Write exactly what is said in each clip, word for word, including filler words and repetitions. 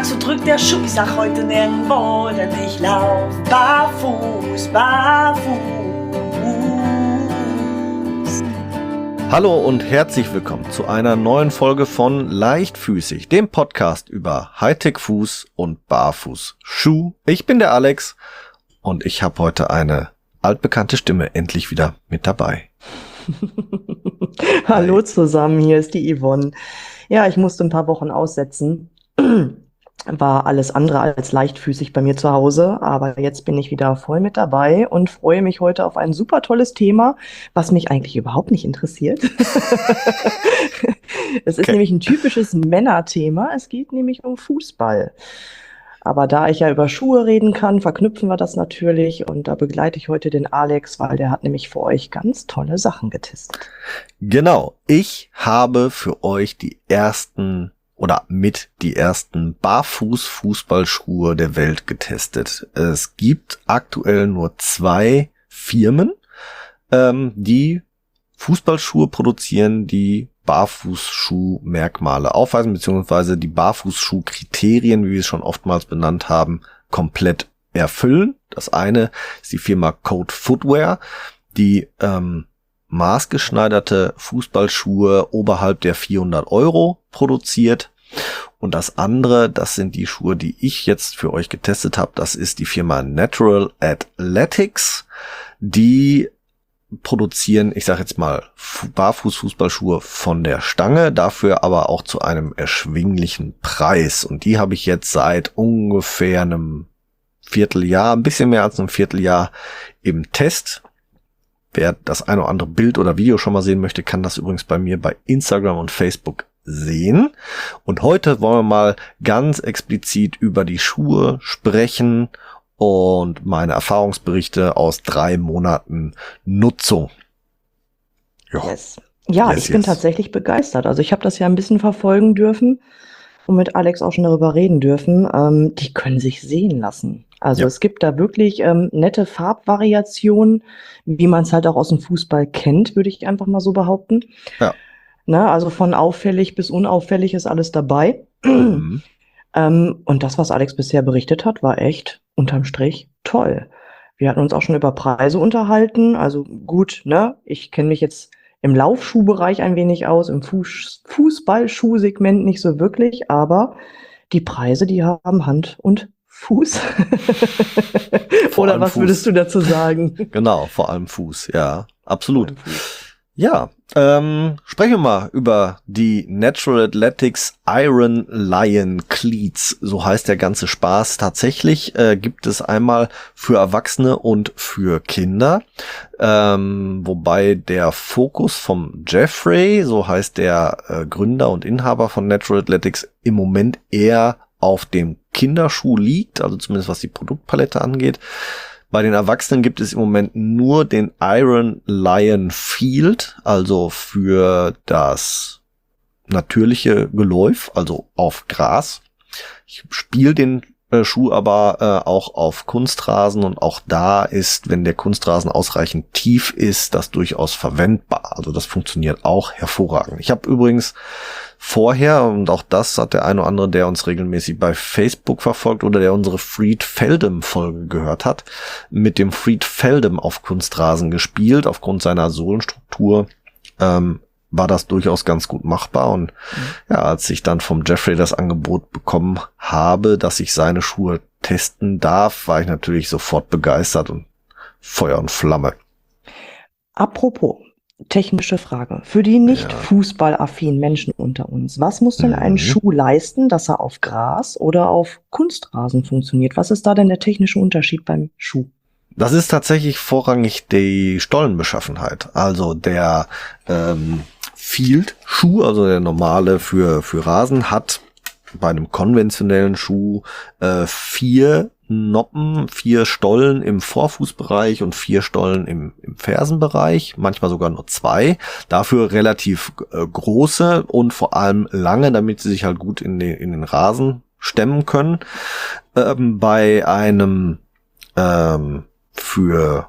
sag, so drückt der Schuh. Ich sag heute nirgendwo, denn ich lauf barfuß, barfuß. Hallo und herzlich willkommen zu einer neuen Folge von Leichtfüßig, dem Podcast über Hightech-Fuß und Barfußschuh. Ich bin der Alex und ich habe heute eine altbekannte Stimme endlich wieder mit dabei. Hallo zusammen, hier ist die Yvonne. Ja, ich musste ein paar Wochen aussetzen. War alles andere als leichtfüßig bei mir zu Hause, aber jetzt bin ich wieder voll mit dabei und freue mich heute auf ein super tolles Thema, was mich eigentlich überhaupt nicht interessiert. Es ist Okay. nämlich ein typisches Männerthema. Es geht nämlich um Fußball. Aber da ich ja über Schuhe reden kann, verknüpfen wir das natürlich und da begleite ich heute den Alex, weil der hat nämlich für euch ganz tolle Sachen getestet. Genau, ich habe für euch die ersten oder mit die ersten Barfuß-Fußballschuhe der Welt getestet. Es gibt aktuell nur zwei Firmen, ähm, die Fußballschuhe produzieren, die Barfußschuh-Merkmale aufweisen, beziehungsweise die Barfußschuh-Kriterien, wie wir es schon oftmals benannt haben, komplett erfüllen. Das eine ist die Firma Code Footwear, die ähm, maßgeschneiderte Fußballschuhe oberhalb der vierhundert Euro produziert. Und das andere, das sind die Schuhe, die ich jetzt für euch getestet habe. Das ist die Firma Natural Athletics. Die produzieren, ich sage jetzt mal, Barfuß-Fußballschuhe von der Stange, dafür aber auch zu einem erschwinglichen Preis. Und die habe ich jetzt seit ungefähr einem Vierteljahr, ein bisschen mehr als einem Vierteljahr im Test. Wer das ein oder andere Bild oder Video schon mal sehen möchte, kann das übrigens bei mir bei Instagram und Facebook sehen. Und heute wollen wir mal ganz explizit über die Schuhe sprechen und meine Erfahrungsberichte aus drei Monaten Nutzung. Ja, Yes. Ja, Yes, ich bin yes. tatsächlich begeistert. Also ich habe das ja ein bisschen verfolgen dürfen und mit Alex auch schon darüber reden dürfen. Ähm, die können sich sehen lassen. Also Ja. es gibt da wirklich ähm, nette Farbvariationen, wie man es halt auch aus dem Fußball kennt, würde ich einfach mal so behaupten. Ja. Ne, also von auffällig bis unauffällig ist alles dabei. Mhm. Ähm, und das, was Alex bisher berichtet hat, war echt unterm Strich toll. Wir hatten uns auch schon über Preise unterhalten. Also gut, ne? Ich kenne mich jetzt im Laufschuhbereich ein wenig aus, im Fuß Fußballschuhsegment nicht so wirklich, aber die Preise, die haben Hand und Fuß. Vor Oder allem was Fuß. würdest du dazu sagen? Genau, vor allem Fuß, ja, absolut. Vor allem Fuß. Ja, ähm, sprechen wir mal über die Natural Athletics Iron Lion Cleats, so heißt der ganze Spaß. Tatsächlich äh, gibt es einmal für Erwachsene und für Kinder, ähm, wobei der Fokus vom Jeffrey, so heißt der äh, Gründer und Inhaber von Natural Athletics, im Moment eher auf dem Kinderschuh liegt, also zumindest was die Produktpalette angeht. Bei den Erwachsenen gibt es im Moment nur den Iron Lion Field, also für das natürliche Geläuf, also auf Gras. Ich spiele den äh, Schuh aber äh, auch auf Kunstrasen und auch da ist, wenn der Kunstrasen ausreichend tief ist, das durchaus verwendbar. Also das funktioniert auch hervorragend. Ich habe übrigens vorher, und auch das hat der eine oder andere, der uns regelmäßig bei Facebook verfolgt oder der unsere Freed Feldem-Folge gehört hat, mit dem Freed Feldem auf Kunstrasen gespielt. Aufgrund seiner Sohlenstruktur ähm, war das durchaus ganz gut machbar. Und ja, als ich dann vom Jeffrey das Angebot bekommen habe, dass ich seine Schuhe testen darf, war ich natürlich sofort begeistert und Feuer und Flamme. Apropos, technische Frage. Für die nicht Ja. fußballaffinen Menschen unter uns, was muss denn ein Mhm. Schuh leisten, dass er auf Gras oder auf Kunstrasen funktioniert? Was ist da denn der technische Unterschied beim Schuh? Das ist tatsächlich vorrangig die Stollenbeschaffenheit. Also der ähm, Field-Schuh, also der normale für für Rasen, hat bei einem konventionellen Schuh äh, vier Noppen, vier Stollen im Vorfußbereich und vier Stollen im, im Fersenbereich, manchmal sogar nur zwei. Dafür relativ äh, große und vor allem lange, damit sie sich halt gut in den, in den Rasen stemmen können. Ähm, bei einem ähm, für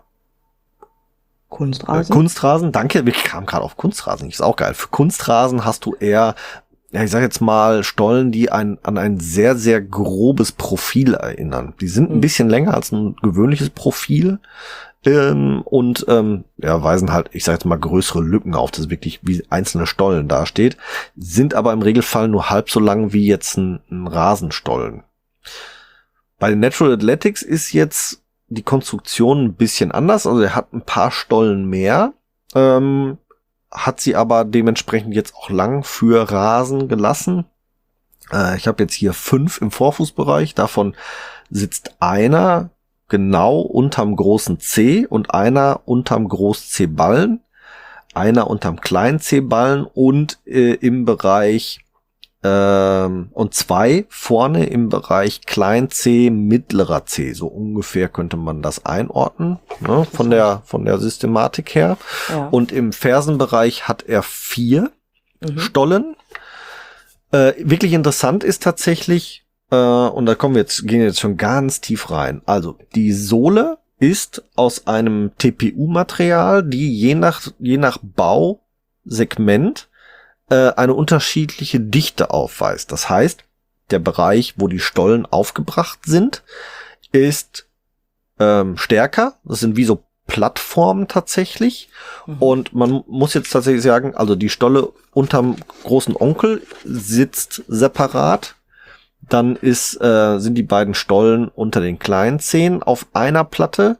Kunstrasen? Äh, Kunstrasen, danke, wir kamen gerade auf Kunstrasen, ist auch geil. Für Kunstrasen hast du eher ja, ich sag jetzt mal, Stollen, die ein, an ein sehr, sehr grobes Profil erinnern. Die sind ein Mhm. bisschen länger als ein gewöhnliches Profil ähm, und ähm, ja, weisen halt, ich sag jetzt mal, größere Lücken auf, das wirklich wie einzelne Stollen dasteht, sind aber im Regelfall nur halb so lang wie jetzt ein, ein Rasenstollen. Bei den Natural Athletics ist jetzt die Konstruktion ein bisschen anders, also er hat ein paar Stollen mehr, ähm, hat sie aber dementsprechend jetzt auch lang für Rasen gelassen. Äh, ich habe jetzt hier fünf im Vorfußbereich, davon sitzt einer genau unterm großen C und einer unterm Groß-C-Ballen, einer unterm kleinen C-Ballen und äh, im Bereich ähm, und zwei vorne im Bereich Klein C, mittlerer C, so ungefähr könnte man das einordnen, ne, von der von der Systematik her. Ja. Und im Fersenbereich hat er vier Mhm. Stollen. Äh, wirklich interessant ist tatsächlich, äh, und da kommen wir jetzt, gehen jetzt schon ganz tief rein. Also die Sohle ist aus einem T P U-Material, die je nach je nach Bausegment äh, eine unterschiedliche Dichte aufweist. Das heißt, der Bereich, wo die Stollen aufgebracht sind, ist ähm, stärker. Das sind wie so Plattformen tatsächlich. Mhm. Und man muss jetzt tatsächlich sagen, also die Stolle unterm großen Onkel sitzt separat. Dann ist, äh, sind die beiden Stollen unter den kleinen Zehen auf einer Platte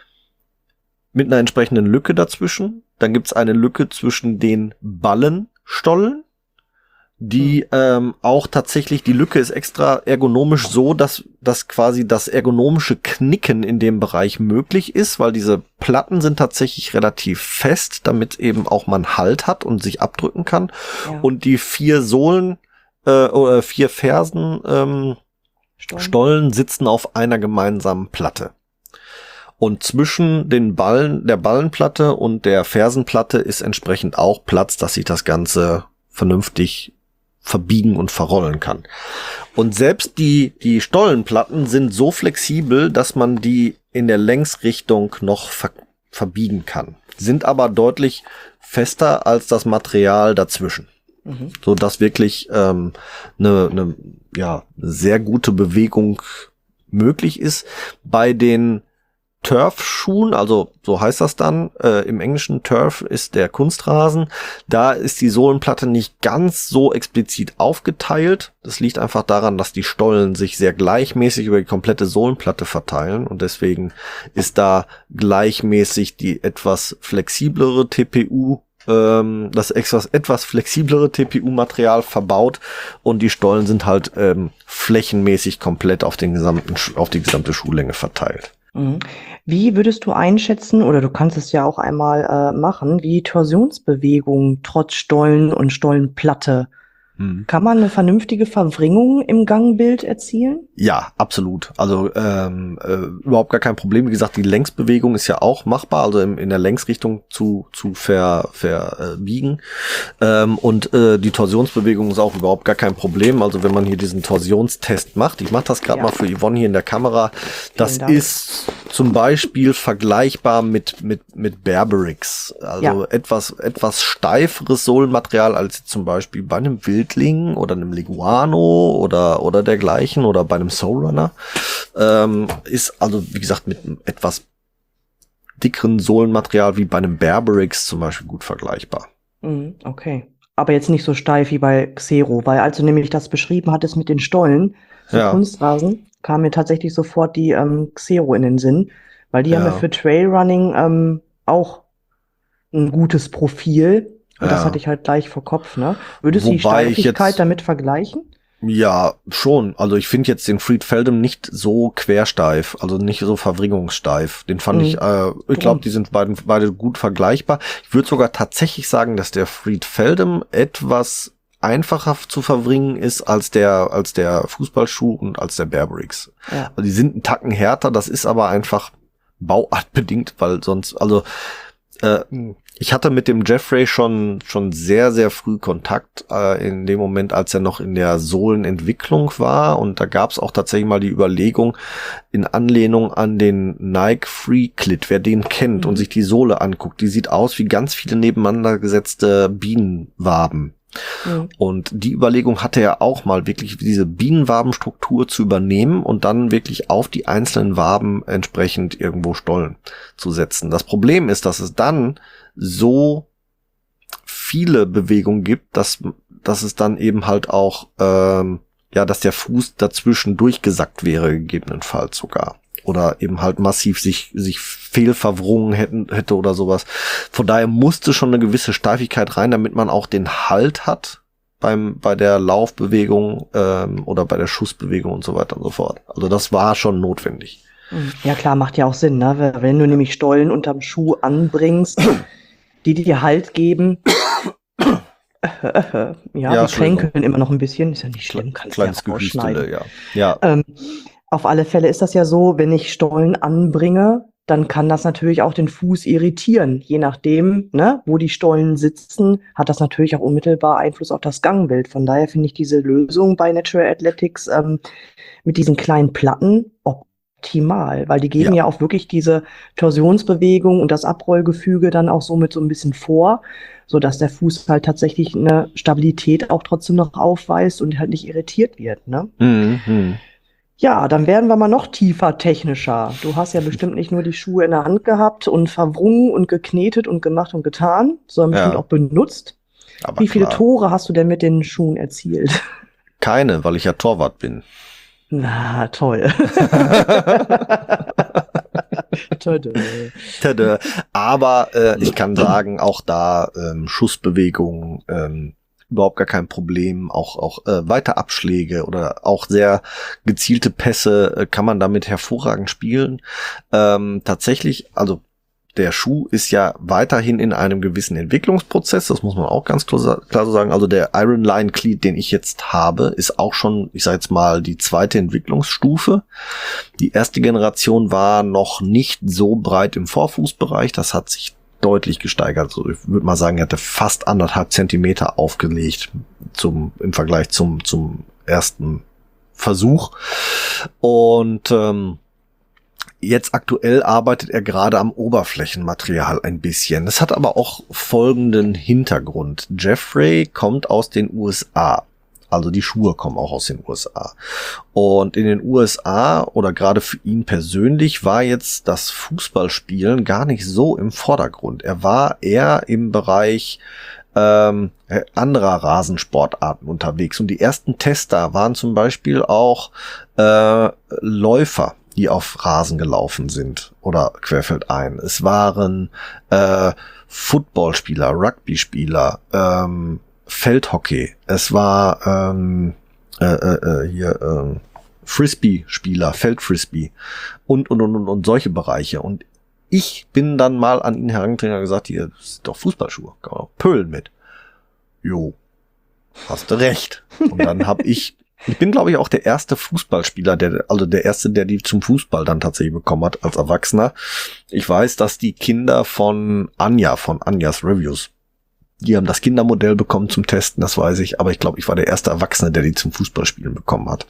mit einer entsprechenden Lücke dazwischen. Dann gibt's eine Lücke zwischen den Ballenstollen, die ähm, auch tatsächlich, die Lücke ist extra ergonomisch so, dass, dass quasi das ergonomische Knicken in dem Bereich möglich ist, weil diese Platten sind tatsächlich relativ fest, damit eben auch man Halt hat und sich abdrücken kann. Ja. Und die vier Sohlen äh, oder vier Fersen ähm, Stollen. Stollen sitzen auf einer gemeinsamen Platte. Und zwischen den Ballen, der Ballenplatte und der Fersenplatte ist entsprechend auch Platz, dass sich das Ganze vernünftig verbiegen und verrollen kann. Und selbst die, die Stollenplatten sind so flexibel, dass man die in der Längsrichtung noch ver verbiegen kann. Sind aber deutlich fester als das Material dazwischen. Mhm. So dass wirklich ähm, eine, eine ja, sehr gute Bewegung möglich ist. Bei den Turf-Schuhen, also so heißt das dann, äh, im Englischen Turf ist der Kunstrasen, da ist die Sohlenplatte nicht ganz so explizit aufgeteilt. Das liegt einfach daran, dass die Stollen sich sehr gleichmäßig über die komplette Sohlenplatte verteilen und deswegen ist da gleichmäßig die etwas flexiblere T P U, ähm, das etwas, etwas flexiblere T P U-Material verbaut und die Stollen sind halt ähm, flächenmäßig komplett auf den gesamten, auf die gesamte Schuhlänge verteilt. Mhm. Wie würdest du einschätzen, oder du kannst es ja auch einmal äh, machen, wie Torsionsbewegungen trotz Stollen und Stollenplatte? Hm. Kann man eine vernünftige Verwringung im Gangbild erzielen? Ja, absolut. Also ähm, äh, überhaupt gar kein Problem. Wie gesagt, die Längsbewegung ist ja auch machbar, also im, in der Längsrichtung zu zu ver, verbiegen. Ähm, und äh, die Torsionsbewegung ist auch überhaupt gar kein Problem. Also wenn man hier diesen Torsionstest macht, ich mache das gerade Ja. mal für Yvonne hier in der Kamera, das Vielen Dank. ist zum Beispiel vergleichbar mit mit mit Berberix. Also Ja. etwas etwas steiferes Sohlenmaterial als zum Beispiel bei einem Wildling oder einem Leguano oder oder dergleichen oder bei einem Soulrunner. Ähm, ist also wie gesagt mit einem etwas dickeren Sohlenmaterial wie bei einem Berberix zum Beispiel gut vergleichbar. Mhm, okay. Aber jetzt nicht so steif wie bei Xero, weil als du nämlich das beschrieben hattest mit den Stollen für Ja. Kunstrasen, kam mir tatsächlich sofort die ähm, Xero in den Sinn, weil die Ja. haben ja für Trailrunning ähm, auch ein gutes Profil. Und das Ja. hatte ich halt gleich vor Kopf, ne? Würdest du die Wobei ich Steifigkeit jetzt- damit vergleichen? Ja, schon. Also ich finde jetzt den Fried Feldem nicht so quersteif, also nicht so verwringungssteif. Den fand Mhm. ich, äh, ich glaube, die sind beide, beide gut vergleichbar. Ich würde sogar tatsächlich sagen, dass der Fried Feldem etwas einfacher zu verwringen ist als der als der Fußballschuh und als der Berberix. Ja. Also die sind einen Tacken härter, das ist aber einfach bauartbedingt, weil sonst, also äh, ich hatte mit dem Jeffrey schon schon sehr, sehr früh Kontakt äh, in dem Moment, als er noch in der Sohlenentwicklung war und da gab es auch tatsächlich mal die Überlegung in Anlehnung an den Nike Free Clit, wer den kennt Mhm. und sich die Sohle anguckt, die sieht aus wie ganz viele nebeneinander gesetzte Bienenwaben. Mhm. Und die Überlegung hatte er auch mal, wirklich diese Bienenwabenstruktur zu übernehmen und dann wirklich auf die einzelnen Waben entsprechend irgendwo Stollen zu setzen. Das Problem ist, dass es dann so viele Bewegungen gibt, dass, dass es dann eben halt auch, ähm, ja, dass der Fuß dazwischen durchgesackt wäre, gegebenenfalls sogar. Oder eben halt massiv sich, sich fehlverwrungen hätten, hätte oder sowas. Von daher musste schon eine gewisse Steifigkeit rein, damit man auch den Halt hat beim, bei der Laufbewegung, ähm, oder bei der Schussbewegung und so weiter und so fort. Also das war schon notwendig. Ja klar, macht ja auch Sinn, ne? Wenn du nämlich Stollen unterm Schuh anbringst, die dir Halt geben. ja, Ja, wir kränkeln immer noch ein bisschen, ist ja nicht schlimm, kannst du ja Kleines rausschneiden. Gehüstele, ja. Ja. Ähm, auf alle Fälle ist das ja so, wenn ich Stollen anbringe, dann kann das natürlich auch den Fuß irritieren. Je nachdem, ne, wo die Stollen sitzen, hat das natürlich auch unmittelbar Einfluss auf das Gangbild. Von daher finde ich diese Lösung bei Natural Athletics ähm, mit diesen kleinen Platten optimal, weil die geben Ja. ja auch wirklich diese Torsionsbewegung und das Abrollgefüge dann auch somit so ein bisschen vor, sodass der Fuß halt tatsächlich eine Stabilität auch trotzdem noch aufweist und halt nicht irritiert wird, ne? Mhm. Ja, dann werden wir mal noch tiefer technischer. Du hast ja bestimmt nicht nur die Schuhe in der Hand gehabt und verwrungen und geknetet und gemacht und getan, sondern Ja. bestimmt auch benutzt. Aber Wie viele klar. Tore hast du denn mit den Schuhen erzielt? Keine, weil ich ja Torwart bin. Na, toll. Tada. Tada. Aber äh, ich kann sagen, auch da ähm, Schussbewegungen, ähm, überhaupt gar kein Problem. Auch auch äh, weite Abschläge oder auch sehr gezielte Pässe äh, kann man damit hervorragend spielen. Ähm, tatsächlich, also der Schuh ist ja weiterhin in einem gewissen Entwicklungsprozess, das muss man auch ganz klar, klar so sagen. Also der Iron Lion Cleat, den ich jetzt habe, ist auch schon, ich sage jetzt mal, die zweite Entwicklungsstufe. Die erste Generation war noch nicht so breit im Vorfußbereich, das hat sich deutlich gesteigert. Also ich würde mal sagen, er hatte fast anderthalb Zentimeter aufgelegt zum im Vergleich zum zum ersten Versuch. Und ähm, jetzt aktuell arbeitet er gerade am Oberflächenmaterial ein bisschen. Das hat aber auch folgenden Hintergrund. Jeffrey kommt aus den U S A. Also die Schuhe kommen auch aus den U S A. Und in den U S A oder gerade für ihn persönlich war jetzt das Fußballspielen gar nicht so im Vordergrund. Er war eher im Bereich ähm, anderer Rasensportarten unterwegs. Und die ersten Tester waren zum Beispiel auch äh, Läufer, die auf Rasen gelaufen sind oder querfeldein. Es waren äh, Footballspieler, Rugbyspieler, ähm, Feldhockey. Es war ähm, äh, äh, hier äh, Frisbee-Spieler, Feldfrisbee und und und und und solche Bereiche. Und ich bin dann mal an ihn herangetreten und gesagt, hier sind doch Fußballschuhe, kann man auch pölen mit. Jo, hast du recht. Und dann habe ich Ich bin, glaube ich, auch der erste Fußballspieler, der, also der erste, der die zum Fußball dann tatsächlich bekommen hat als Erwachsener. Ich weiß, dass die Kinder von Anja, von Anjas Reviews, die haben das Kindermodell bekommen zum Testen, das weiß ich, aber ich glaube, ich war der erste Erwachsene, der die zum Fußballspielen bekommen hat.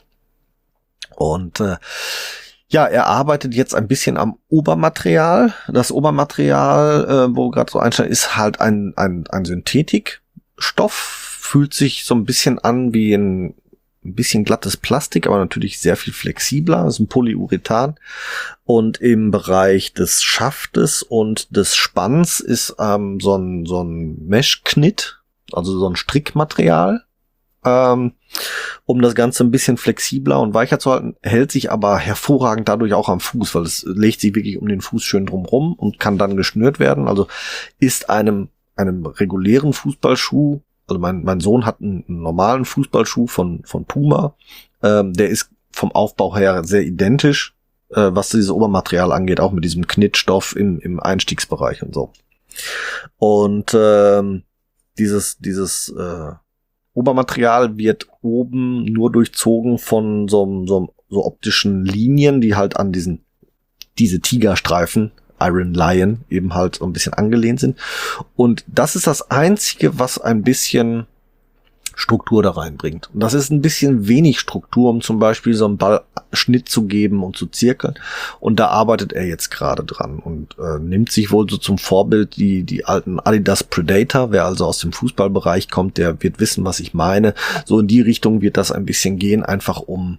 Und äh, ja, er arbeitet jetzt ein bisschen am Obermaterial. Das Obermaterial, äh, wo gerade so einsteigt, ist halt ein, ein, ein Synthetikstoff, fühlt sich so ein bisschen an wie ein ein bisschen glattes Plastik, aber natürlich sehr viel flexibler. Das ist ein Polyurethan. Und im Bereich des Schaftes und des Spanns ist ähm, so ein, so ein Mesh-Knit, also so ein Strickmaterial, ähm, um das Ganze ein bisschen flexibler und weicher zu halten, hält sich aber hervorragend dadurch auch am Fuß, weil es legt sich wirklich um den Fuß schön drumrum und kann dann geschnürt werden. Also ist einem, einem regulären Fußballschuh, also mein, mein Sohn hat einen, einen normalen Fußballschuh von, von Puma. Ähm, der ist vom Aufbau her sehr identisch, äh, was dieses Obermaterial angeht, auch mit diesem Knittstoff im, im Einstiegsbereich und so. Und ähm, dieses, dieses äh, Obermaterial wird oben nur durchzogen von so, so, so optischen Linien, die halt an diesen, diese Tigerstreifen Iron Lion eben halt so ein bisschen angelehnt sind. Und das ist das Einzige, was ein bisschen Struktur da reinbringt. Und das ist ein bisschen wenig Struktur, um zum Beispiel so einen Ballschnitt zu geben und zu zirkeln. Und da arbeitet er jetzt gerade dran und äh, nimmt sich wohl so zum Vorbild die die alten Adidas Predator. Wer also aus dem Fußballbereich kommt, der wird wissen, was ich meine. So in die Richtung wird das ein bisschen gehen, einfach um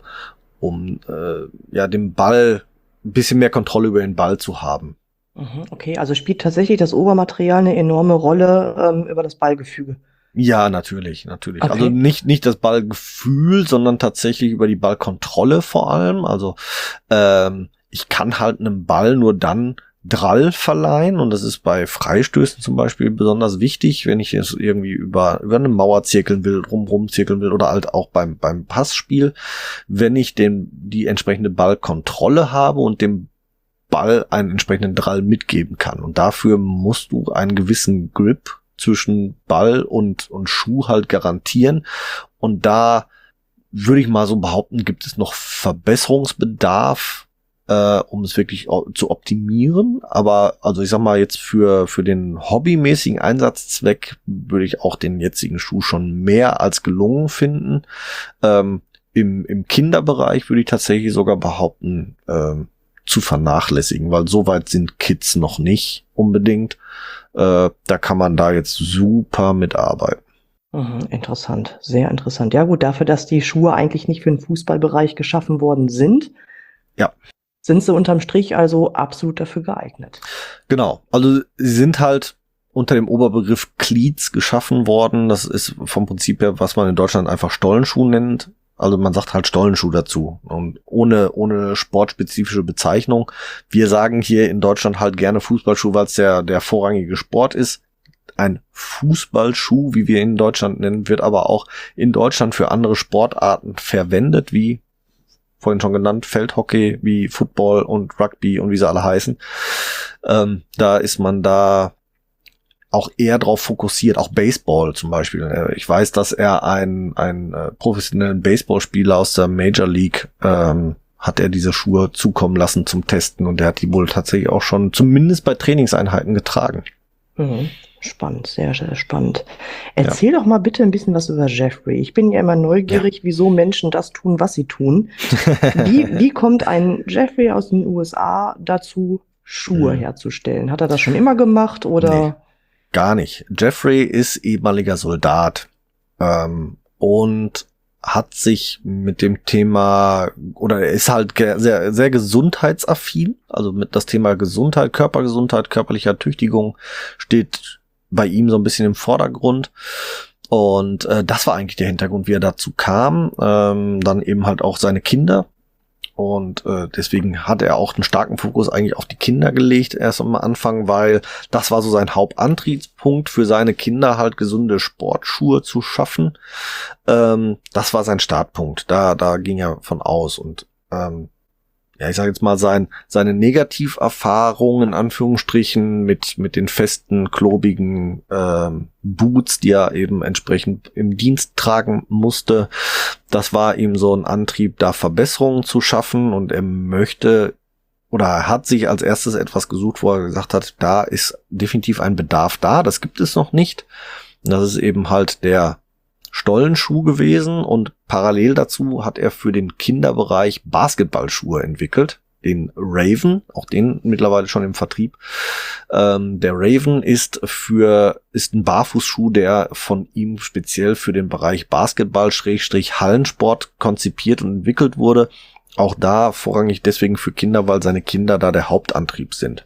um äh, ja den Ball, ein bisschen mehr Kontrolle über den Ball zu haben. Okay, also spielt tatsächlich das Obermaterial eine enorme Rolle ähm, über das Ballgefüge. Ja, natürlich, natürlich. Okay. Also nicht nicht das Ballgefühl, sondern tatsächlich über die Ballkontrolle vor allem. Also ähm, ich kann halt einem Ball nur dann Drall verleihen und das ist bei Freistößen zum Beispiel besonders wichtig, wenn ich jetzt irgendwie über über eine Mauer zirkeln will, rumrum zirkeln will oder halt auch beim beim Passspiel, wenn ich den die entsprechende Ballkontrolle habe und dem Ball einen entsprechenden Drall mitgeben kann. Und dafür musst du einen gewissen Grip zwischen Ball und, und Schuh halt garantieren. Und da würde ich mal so behaupten, gibt es noch Verbesserungsbedarf, äh, um es wirklich zu optimieren. Aber also ich sag mal jetzt für, für den hobbymäßigen Einsatzzweck würde ich auch den jetzigen Schuh schon mehr als gelungen finden. Ähm, im, im Kinderbereich würde ich tatsächlich sogar behaupten, ähm, zu vernachlässigen, weil so weit sind Kids noch nicht unbedingt. Äh, da kann man da jetzt super mitarbeiten. Mhm, interessant, sehr interessant. Ja gut, dafür, dass die Schuhe eigentlich nicht für den Fußballbereich geschaffen worden sind, ja, sind sie unterm Strich also absolut dafür geeignet. Genau, also sie sind halt unter dem Oberbegriff Cleats geschaffen worden. Das ist vom Prinzip her, was man in Deutschland einfach Stollenschuh nennt. Also man sagt halt Stollenschuh dazu und ohne ohne sportspezifische Bezeichnung. Wir sagen hier in Deutschland halt gerne Fußballschuh, weil es der der vorrangige Sport ist. Ein Fußballschuh, wie wir ihn in Deutschland nennen, wird aber auch in Deutschland für andere Sportarten verwendet, wie vorhin schon genannt, Feldhockey, wie Football und Rugby und wie sie alle heißen. Ähm, da ist man da auch eher drauf fokussiert, auch Baseball zum Beispiel. Ich weiß, dass er einen, einen äh, professionellen Baseballspieler aus der Major League ähm, hat er diese Schuhe zukommen lassen zum Testen und der hat die wohl tatsächlich auch schon zumindest bei Trainingseinheiten getragen. Mhm. Spannend, sehr, sehr spannend. Erzähl ja. doch mal bitte ein bisschen was über Jeffrey. Ich bin ja immer neugierig, ja. wieso Menschen das tun, was sie tun. Wie, wie kommt ein Jeffrey aus den U S A dazu, Schuhe mhm. herzustellen? Hat er das schon immer gemacht oder? Nee. Gar nicht. Jeffrey ist ehemaliger Soldat ähm, und hat sich mit dem Thema, oder er ist halt sehr sehr gesundheitsaffin, also mit das Thema Gesundheit, Körpergesundheit, körperlicher Tüchtigung steht bei ihm so ein bisschen im Vordergrund. Und äh, das war eigentlich der Hintergrund, wie er dazu kam. Ähm, dann eben halt auch seine Kinder. Und äh, deswegen hat er auch einen starken Fokus eigentlich auf die Kinder gelegt, erst am Anfang, weil das war so sein Hauptantriebspunkt für seine Kinder, halt gesunde Sportschuhe zu schaffen. Ähm, das war sein Startpunkt, da da ging er von aus. Und ähm, ja, ich sage jetzt mal, sein seine Negativerfahrungen in Anführungsstrichen mit mit den festen, klobigen ähm, Boots, die er eben entsprechend im Dienst tragen musste, das war ihm so ein Antrieb, da Verbesserungen zu schaffen, und er möchte oder er hat sich als erstes etwas gesucht, wo er gesagt hat, da ist definitiv ein Bedarf da, das gibt es noch nicht. Und das ist eben halt der Stollenschuh gewesen, und parallel dazu hat er für den Kinderbereich Basketballschuhe entwickelt, den Raven, auch den mittlerweile schon im Vertrieb. Ähm, der Raven ist für ist ein Barfußschuh, der von ihm speziell für den Bereich Basketball-Hallensport konzipiert und entwickelt wurde. Auch da vorrangig deswegen für Kinder, weil seine Kinder da der Hauptantrieb sind.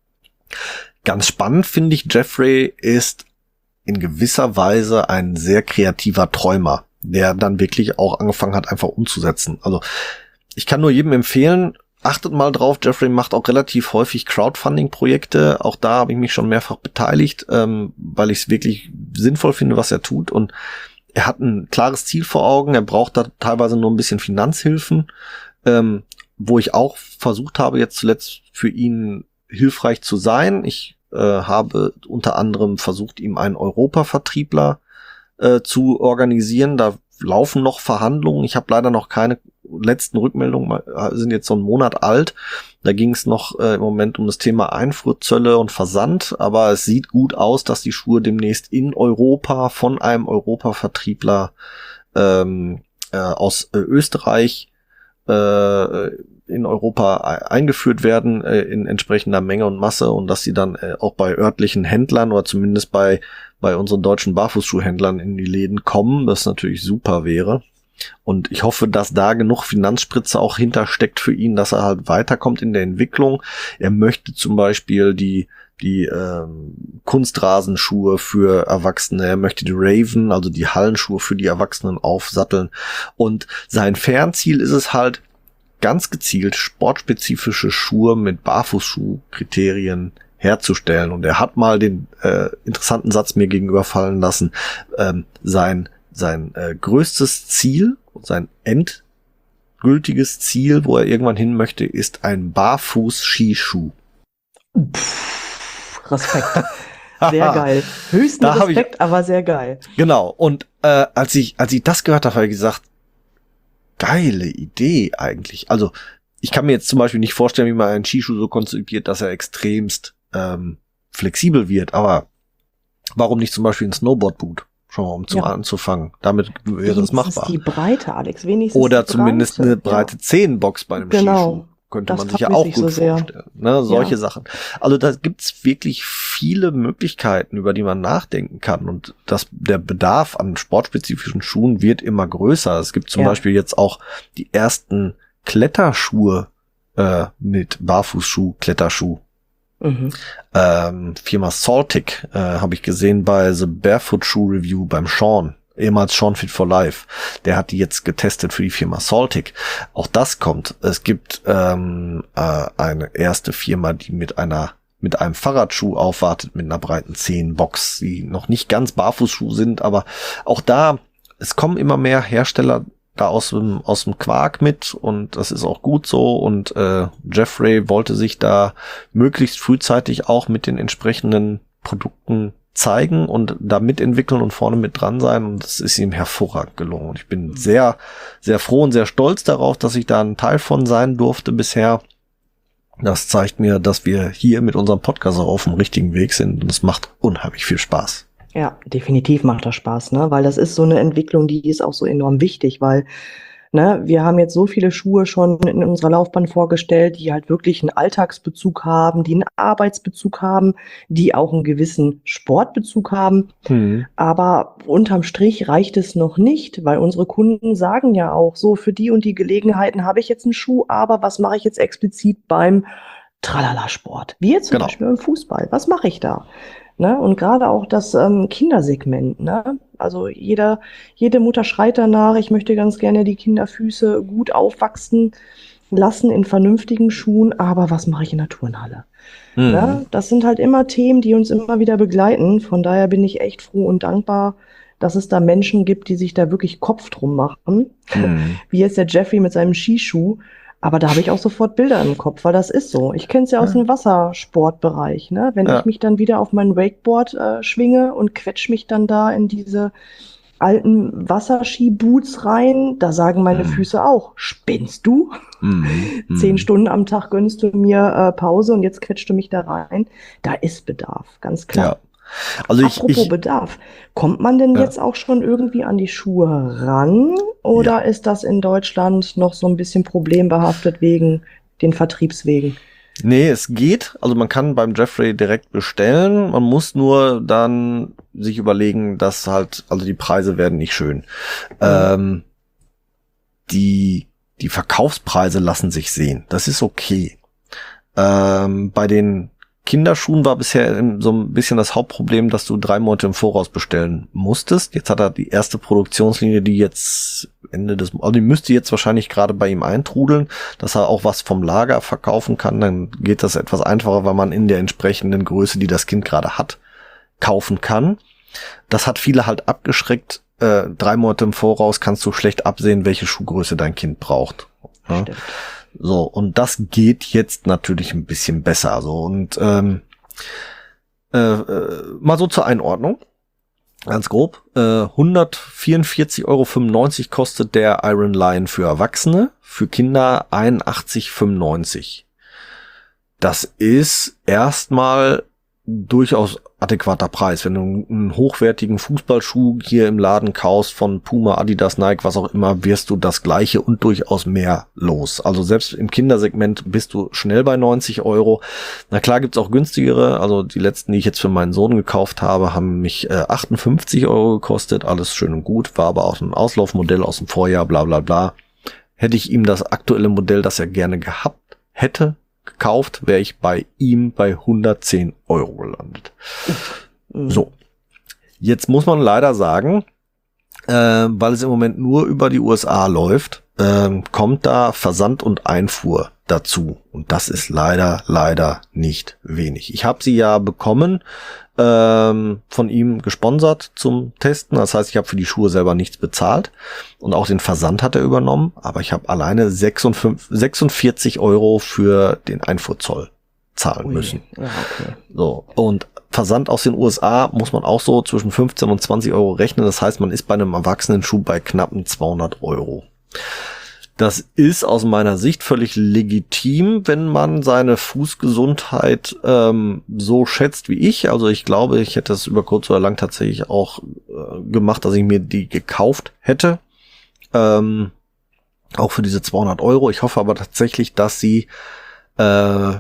Ganz spannend finde ich, Jeffrey ist in gewisser Weise ein sehr kreativer Träumer, der dann wirklich auch angefangen hat, einfach umzusetzen. Also ich kann nur jedem empfehlen, achtet mal drauf, Jeffrey macht auch relativ häufig Crowdfunding-Projekte. Auch da habe ich mich schon mehrfach beteiligt, ähm, weil ich es wirklich sinnvoll finde, was er tut. Und er hat ein klares Ziel vor Augen. Er braucht da teilweise nur ein bisschen Finanzhilfen, ähm, wo ich auch versucht habe, jetzt zuletzt für ihn hilfreich zu sein. Ich äh, habe unter anderem versucht, ihm einen Europa-Vertriebler äh, zu organisieren. Da laufen noch Verhandlungen. Ich habe leider noch keine letzten Rückmeldungen sind jetzt so einen Monat alt. Da ging es noch äh, im Moment um das Thema Einfuhrzölle und Versand, aber es sieht gut aus, dass die Schuhe demnächst in Europa von einem Europa-Vertriebler ähm, äh, aus äh, Österreich äh, in Europa eingeführt werden äh, in entsprechender Menge und Masse und dass sie dann äh, auch bei örtlichen Händlern oder zumindest bei bei unseren deutschen Barfußschuhhändlern in die Läden kommen, das natürlich super wäre. Und ich hoffe, dass da genug Finanzspritze auch hintersteckt für ihn, dass er halt weiterkommt in der Entwicklung. Er möchte zum Beispiel die die ähm, Kunstrasenschuhe für Erwachsene, er möchte die Raven, also die Hallenschuhe für die Erwachsenen aufsatteln. Und sein Fernziel ist es halt, ganz gezielt sportspezifische Schuhe mit Barfußschuhkriterien herzustellen. Und er hat mal den äh, interessanten Satz mir gegenüber fallen lassen, ähm, sein sein äh, größtes Ziel, sein endgültiges Ziel, wo er irgendwann hin möchte, ist ein Barfuß-Skischuh. Pff, Respekt. Sehr geil. Höchsten Da hab Respekt, ich, aber sehr geil. Genau. Und äh, als ich als ich das gehört habe, habe ich gesagt, geile Idee eigentlich. Also ich kann mir jetzt zum Beispiel nicht vorstellen, wie man einen Skischuh so konzipiert, dass er extremst ähm, flexibel wird. Aber warum nicht zum Beispiel ein Snowboardboot? Schon mal, um zum Ja. anzufangen. Damit wäre es machbar. Die Breite, Alex, wenigstens Oder die zumindest Breite. eine breite Ja. Zehenbox bei einem Genau. Skischuh. Könnte Das man sich ja vermisse auch ich gut so sehr. vorstellen. Ne? Solche Ja. Sachen. Also da gibt's wirklich viele Möglichkeiten, über die man nachdenken kann. Und das, der Bedarf an sportspezifischen Schuhen wird immer größer. Es gibt zum Ja. Beispiel jetzt auch die ersten Kletterschuhe äh, mit Barfußschuh, Kletterschuh. Mhm. Ähm, Firma Saltic äh, habe ich gesehen bei The Barefoot Shoe Review beim Sean, ehemals Sean Fit for Life. Der hat die jetzt getestet für die Firma Saltic. Auch das kommt. Es gibt ähm, äh, eine erste Firma, die mit einer mit einem Fahrradschuh aufwartet, mit einer breiten Zehenbox, die noch nicht ganz Barfußschuh sind, aber auch da, es kommen immer mehr Hersteller da aus dem aus dem Quark mit und das ist auch gut so und äh, Jeffrey wollte sich da möglichst frühzeitig auch mit den entsprechenden Produkten zeigen und da mitentwickeln und vorne mit dran sein und das ist ihm hervorragend gelungen und ich bin sehr, sehr froh und sehr stolz darauf, dass ich da ein Teil von sein durfte bisher. Das zeigt mir, dass wir hier mit unserem Podcast auch auf dem richtigen Weg sind und es macht unheimlich viel Spaß. Ja, definitiv macht das Spaß, ne? Weil das ist so eine Entwicklung, die ist auch so enorm wichtig, weil, ne, wir haben jetzt so viele Schuhe schon in unserer Laufbahn vorgestellt, die halt wirklich einen Alltagsbezug haben, die einen Arbeitsbezug haben, die auch einen gewissen Sportbezug haben. Hm. Aber unterm Strich reicht es noch nicht, weil unsere Kunden sagen ja auch so, für die und die Gelegenheiten habe ich jetzt einen Schuh, aber was mache ich jetzt explizit beim Tralala-Sport? Wie jetzt zum Genau. Beispiel beim Fußball. Was mache ich da? Ne? Und gerade auch das ähm, Kindersegment, ne? Also jeder, jede Mutter schreit danach, ich möchte ganz gerne die Kinderfüße gut aufwachsen lassen in vernünftigen Schuhen, aber was mache ich in der Turnhalle? Hm. Ne? Das sind halt immer Themen, die uns immer wieder begleiten. Von daher bin ich echt froh und dankbar, dass es da Menschen gibt, die sich da wirklich Kopf drum machen. Hm. Wie jetzt der Jeffrey mit seinem Skischuh. Aber da habe ich auch sofort Bilder im Kopf, weil das ist so. Ich kenne es ja aus dem Wassersportbereich. Ne? Wenn Ja. ich mich dann wieder auf mein Wakeboard äh, schwinge und quetsch mich dann da in diese alten Wasserski-Boots rein, da sagen meine Mhm. Füße auch, spinnst du? Hm. Hm. Zehn Stunden am Tag gönnst du mir äh, Pause und jetzt quetschst du mich da rein. Da ist Bedarf, ganz klar. Ja. Also ich, Apropos ich Bedarf, kommt man denn Ja. jetzt auch schon irgendwie an die Schuhe ran oder Ja. ist das in Deutschland noch so ein bisschen problembehaftet wegen den Vertriebswegen? Nee, es geht. Also man kann beim Jeffrey direkt bestellen. Man muss nur dann sich überlegen, dass halt, also die Preise werden nicht schön. Ähm, die, die Verkaufspreise lassen sich sehen. Das ist okay. Ähm, bei den Kinderschuhen war bisher so ein bisschen das Hauptproblem, dass du drei Monate im Voraus bestellen musstest. Jetzt hat er die erste Produktionslinie, die jetzt Ende des, also die müsste jetzt wahrscheinlich gerade bei ihm eintrudeln, dass er auch was vom Lager verkaufen kann. Dann geht das etwas einfacher, weil man in der entsprechenden Größe, die das Kind gerade hat, kaufen kann. Das hat viele halt abgeschreckt. Äh, drei Monate im Voraus kannst du schlecht absehen, welche Schuhgröße dein Kind braucht. Ja? Stimmt. So, und das geht jetzt natürlich ein bisschen besser. So, und ähm, äh, äh, mal so zur Einordnung. Ganz grob, äh, hundertvierundvierzig Euro fünfundneunzig kostet der Iron Lion für Erwachsene, für Kinder einundachtzig fünfundneunzig. Das ist erstmal durchaus adäquater Preis. Wenn du einen hochwertigen Fußballschuh hier im Laden kaufst von Puma, Adidas, Nike, was auch immer, wirst du das Gleiche und durchaus mehr los. Also selbst im Kindersegment bist du schnell bei neunzig Euro. Na klar gibt's auch günstigere. Also die letzten, die ich jetzt für meinen Sohn gekauft habe, haben mich äh, achtundfünfzig Euro gekostet. Alles schön und gut. War aber auch ein Auslaufmodell aus dem Vorjahr, bla bla bla. Hätte ich ihm das aktuelle Modell, das er gerne gehabt hätte, gekauft, wäre ich bei ihm bei hundertzehn Euro gelandet. Mhm. So. Jetzt muss man leider sagen, äh, weil es im Moment nur über die U S A läuft, äh, kommt da Versand und Einfuhr dazu. Und das ist leider, leider nicht wenig. Ich habe sie ja bekommen, ähm, von ihm gesponsert zum Testen. Das heißt, ich habe für die Schuhe selber nichts bezahlt. Und auch den Versand hat er übernommen. Aber ich habe alleine sechsundvierzig Euro für den Einfuhrzoll zahlen Ui. müssen. Ja, okay. So. Und Versand aus den U S A muss man auch so zwischen fünfzehn und zwanzig Euro rechnen. Das heißt, man ist bei einem Erwachsenenschuh bei knappen zweihundert Euro. Das ist aus meiner Sicht völlig legitim, wenn man seine Fußgesundheit ähm, so schätzt wie ich. Also ich glaube, ich hätte es über kurz oder lang tatsächlich auch äh, gemacht, dass ich mir die gekauft hätte. Ähm, auch für diese zweihundert Euro. Ich hoffe aber tatsächlich, dass sie äh,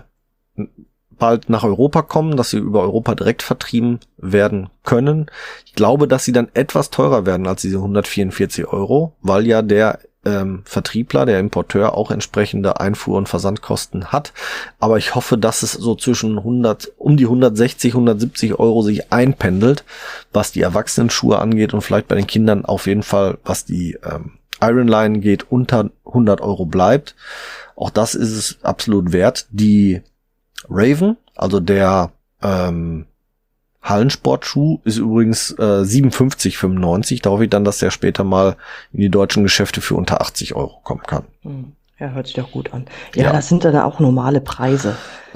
bald nach Europa kommen, dass sie über Europa direkt vertrieben werden können. Ich glaube, dass sie dann etwas teurer werden als diese hundertvierundvierzig Euro, weil ja der ähm, Vertriebler, der Importeur auch entsprechende Einfuhr- und Versandkosten hat. Aber ich hoffe, dass es so zwischen hundert, um die hundertsechzig, hundertsiebzig Euro sich einpendelt, was die Erwachsenenschuhe angeht und vielleicht bei den Kindern auf jeden Fall, was die ähm, Iron Lion geht, unter hundert Euro bleibt. Auch das ist es absolut wert. Die Raven, also der ähm, Hallensportschuh, ist übrigens äh, siebenundfünfzig fünfundneunzig. Da hoffe ich dann, dass der später mal in die deutschen Geschäfte für unter achtzig Euro kommen kann. Ja, hört sich doch gut an. Ja, Ja. das sind dann auch normale Preise.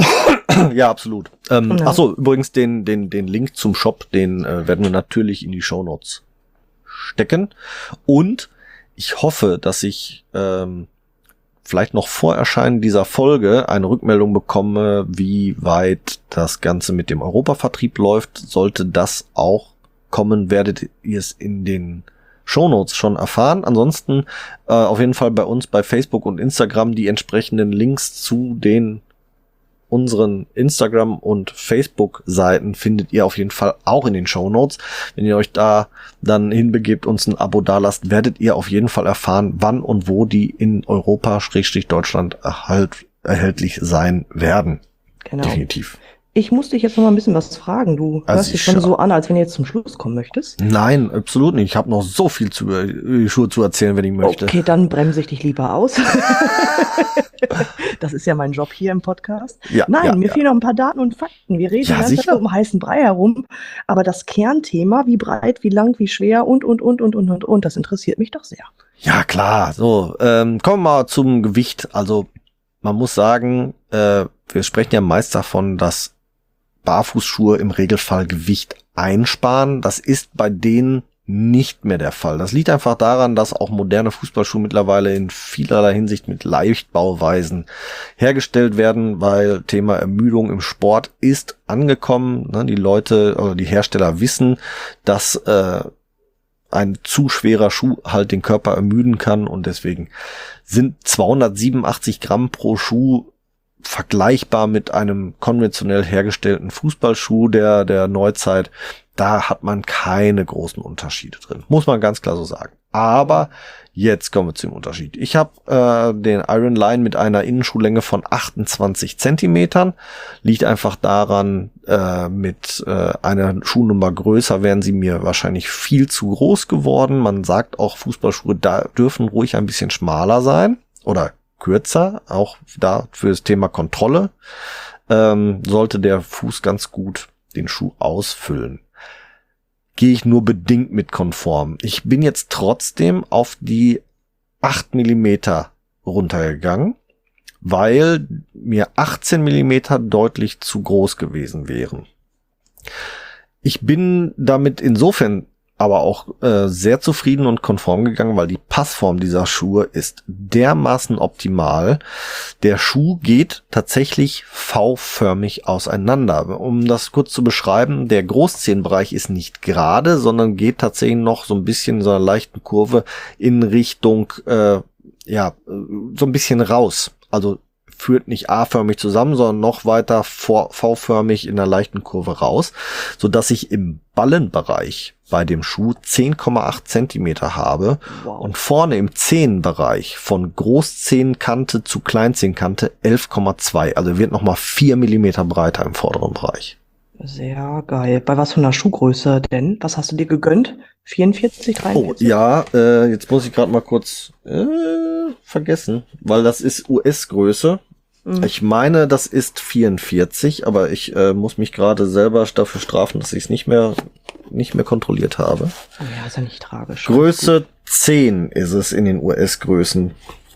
Ja, absolut. Ähm, Ja. Ach so, übrigens den den den Link zum Shop, den äh, werden wir natürlich in die Shownotes stecken. Und ich hoffe, dass ich ähm, vielleicht noch vor Erscheinen dieser Folge eine Rückmeldung bekomme, wie weit das Ganze mit dem Europavertrieb läuft. Sollte das auch kommen, werdet ihr es in den Shownotes schon erfahren. Ansonsten äh, auf jeden Fall bei uns bei Facebook und Instagram die entsprechenden Links zu den unseren Instagram- und Facebook-Seiten findet ihr auf jeden Fall auch in den Shownotes. Wenn ihr euch da dann hinbegebt, uns ein Abo dalasst, werdet ihr auf jeden Fall erfahren, wann und wo die in Europa-Deutschland erhalt, erhältlich sein werden. Genau. Definitiv. Ich muss dich jetzt noch mal ein bisschen was fragen. Du Also hörst dich ich schon scha- so an, als wenn du jetzt zum Schluss kommen möchtest. Nein, absolut nicht. Ich habe noch so viel zu über die Schuhe zu erzählen, wenn ich möchte. Okay, dann bremse ich dich lieber aus. Das ist ja mein Job hier im Podcast. Ja, Nein, ja, mir ja. fehlen noch ein paar Daten und Fakten. Wir reden Ja, die ganze Zeit sicher. um heißen Brei herum. Aber das Kernthema, wie breit, wie lang, wie schwer und, und, und, und, und, und, und, das interessiert mich doch sehr. Ja, klar. So, ähm, kommen wir mal zum Gewicht. Also, man muss sagen, äh, wir sprechen ja meist davon, dass Barfußschuhe im Regelfall Gewicht einsparen. Das ist bei denen nicht mehr der Fall. Das liegt einfach daran, dass auch moderne Fußballschuhe mittlerweile in vielerlei Hinsicht mit Leichtbauweisen hergestellt werden, weil Thema Ermüdung im Sport ist angekommen. Ne, die Leute oder die Hersteller wissen, dass äh, ein zu schwerer Schuh halt den Körper ermüden kann und deswegen sind zweihundertsiebenundachtzig Gramm pro Schuh vergleichbar mit einem konventionell hergestellten Fußballschuh der der Neuzeit. Da hat man keine großen Unterschiede drin, muss man ganz klar so sagen. Aber jetzt kommen wir zum Unterschied. Ich habe äh, den Iron Lion mit einer Innenschuhlänge von achtundzwanzig Zentimetern. Liegt einfach daran, äh, mit äh, einer Schuhnummer größer wären sie mir wahrscheinlich viel zu groß geworden. Man sagt auch, Fußballschuhe da dürfen ruhig ein bisschen schmaler sein oder kürzer, auch da für das Thema Kontrolle, ähm, sollte der Fuß ganz gut den Schuh ausfüllen. Gehe ich nur bedingt mit konform. Ich bin jetzt trotzdem auf die acht Millimeter runtergegangen, weil mir achtzehn Millimeter deutlich zu groß gewesen wären. Ich bin damit insofern aber auch äh, sehr zufrieden und konform gegangen, weil die Passform dieser Schuhe ist dermaßen optimal. Der Schuh geht tatsächlich V-förmig auseinander. Um das kurz zu beschreiben, der Großzehenbereich ist nicht gerade, sondern geht tatsächlich noch so ein bisschen in so einer leichten Kurve in Richtung, äh, ja, so ein bisschen raus. Also führt nicht A-förmig zusammen, sondern noch weiter V-förmig in einer leichten Kurve raus, so dass ich im Ballenbereich bei dem Schuh zehn Komma acht Zentimeter habe. Wow. Und vorne im Zehenbereich von Großzehenkante zu Kleinzehenkante elf Komma zwei. Also wird nochmal vier Millimeter breiter im vorderen Bereich. Sehr geil. Bei was für einer Schuhgröße denn? Was hast du dir gegönnt? vierundvierzig, dreiundvierzig? Oh, ja, äh, jetzt muss ich gerade mal kurz äh, vergessen, weil das ist U S-Größe. Mhm. Ich meine, das ist vierundvierzig, aber ich äh, muss mich gerade selber dafür strafen, dass ich es nicht mehr nicht mehr kontrolliert habe. Oh ja, ist ja nicht tragisch. Größe zehn ist es in den U S-Größen.